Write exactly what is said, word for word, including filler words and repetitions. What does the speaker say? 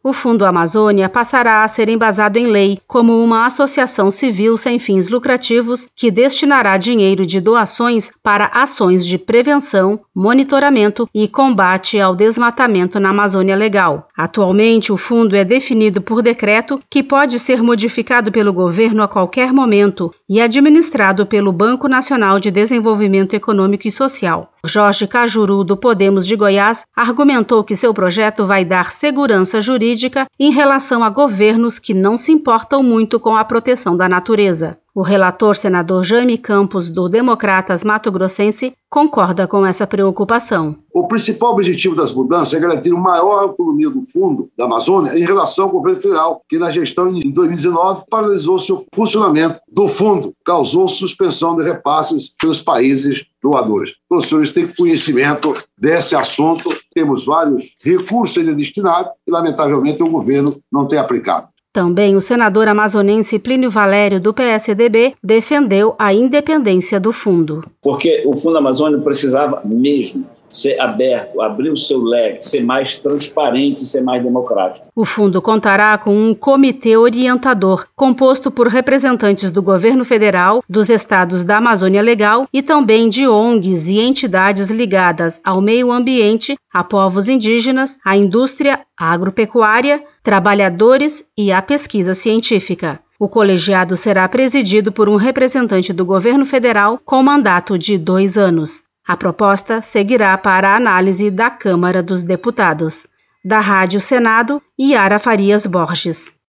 O Fundo Amazônia passará a ser embasado em lei como uma associação civil sem fins lucrativos que destinará dinheiro de doações para ações de prevenção, monitoramento e combate ao desmatamento na Amazônia Legal. Atualmente, o fundo é definido por decreto que pode ser modificado pelo governo a qualquer momento e administrado pelo Banco Nacional de Desenvolvimento Econômico e Social. Jorge Cajuru, do Podemos de Goiás, argumentou que seu projeto vai dar segurança jurídica em relação a governos que não se importam muito com a proteção da natureza. O relator senador Jaime Campos, do Democratas Mato Grossense, concorda com essa preocupação. O principal objetivo das mudanças é garantir uma maior autonomia do Fundo da Amazônia em relação ao governo federal, que na gestão em dois mil e dezenove paralisou seu funcionamento do fundo, causou suspensão de repasses pelos países doadores. Os senhores têm conhecimento desse assunto, temos vários recursos ainda destinados e, lamentavelmente, o governo não tem aplicado. Também o senador amazonense Plínio Valério, do P S D B, defendeu a independência do fundo. Porque o Fundo Amazônia precisava mesmo ser aberto, abrir o seu leque, ser mais transparente, ser mais democrático. O fundo contará com um comitê orientador, composto por representantes do governo federal, dos estados da Amazônia Legal e também de O N Gs e entidades ligadas ao meio ambiente, a povos indígenas, à indústria agropecuária, trabalhadores e à pesquisa científica. O colegiado será presidido por um representante do governo federal com mandato de dois anos. A proposta seguirá para a análise da Câmara dos Deputados. Da Rádio Senado, Yara Farias Borges.